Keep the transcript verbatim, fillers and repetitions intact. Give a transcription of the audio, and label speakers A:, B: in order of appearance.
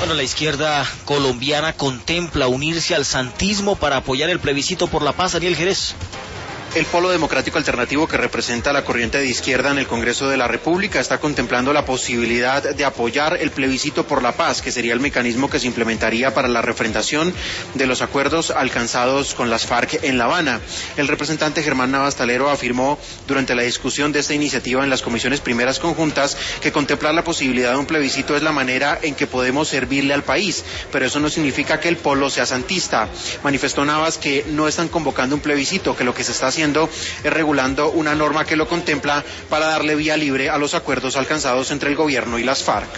A: Bueno, la izquierda colombiana contempla unirse al santismo para apoyar el plebiscito por la paz. Daniel Jerez.
B: El Polo Democrático Alternativo, que representa la corriente de izquierda en el Congreso de la República, está contemplando la posibilidad de apoyar el plebiscito por la paz, que sería el mecanismo que se implementaría para la refrendación de los acuerdos alcanzados con las FARC en La Habana. El representante Germán Navas Talero afirmó durante la discusión de esta iniciativa en las comisiones primeras conjuntas que contemplar la posibilidad de un plebiscito es la manera en que podemos servirle al país, pero eso no significa que el Polo sea santista. Manifestó Navas que no están convocando un plebiscito, que lo que se está haciendo es regulando una norma que lo contempla para darle vía libre a los acuerdos alcanzados entre el gobierno y las FARC.